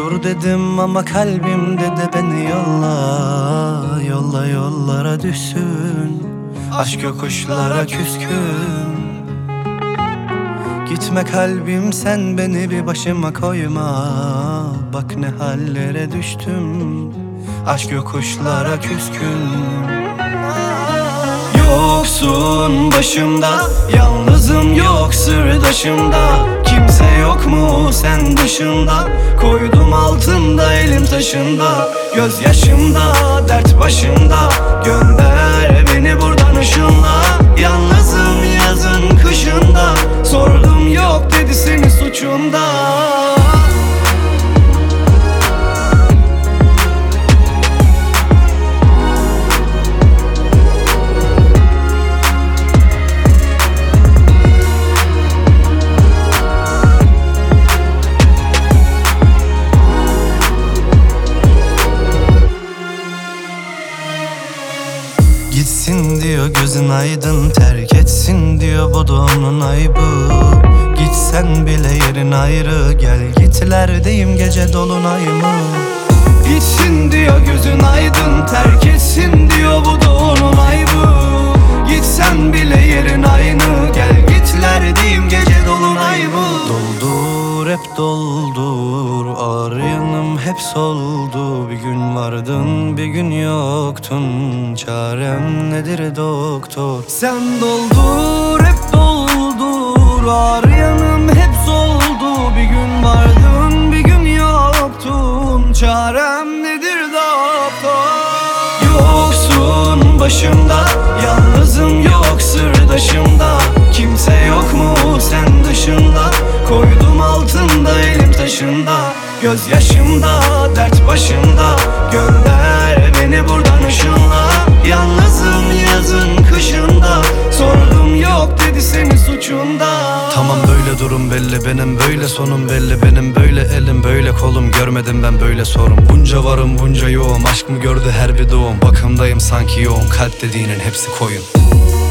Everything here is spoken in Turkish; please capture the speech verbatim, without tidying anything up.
dur dedim ama kalbim dedi beni yolla. Yolla yollara düşsün, aşk yokuşlara küskün. Gitme kalbim sen beni bir başıma koyma. Bak ne hallere düştüm, aşk yokuşlara küskün. Yoksun başımda, yalnızım yok sırdaşımda. Kimse yok mu sen dışında? Koydum altında elim taşında. Gözyaşımda, dert başımda. Gönder beni buradan ışınla. Yalnızım yazın kışında. Sordum yok dedi senin suçunda. Gitsin diyor gözün aydın, terk etsin diyor bu da onun aybı. Gitsen bile yerin ayrı, gel gitlerdeyim gece dolunay mı? Gitsin diyor gözün aydın, terk etsin diyor bu da onun aybı. Gitsen bile yerin aynı, gel gitlerdeyim gece dolunay mı? Doldur hep doldur, ağır yanım hep soldu. Bir gün vardın bir gün yoktun, çarem nedir doktor? Sen doldur hep doldur, ağır yanım hep soldu. Bir gün vardın bir gün yoktun, çarem nedir doktor? Yoksun başımda, yalnızım yok sırdaşımda. Kimse yok mu sen dışında? Koydum altında elim taşında. Gözyaşımda, dert başımda. Gönder beni buradan ışınla. Yalnızım yazın kışında. Sordum yok dedi senin suçunda. Tamam böyle durum belli, benim böyle sonum belli. Benim böyle elim böyle kolum, görmedim ben böyle sorun. Bunca varım bunca yoğum, aşk mı gördü her bir doğum. Bakımdayım sanki yoğun, kalp dediğinin hepsi koyun.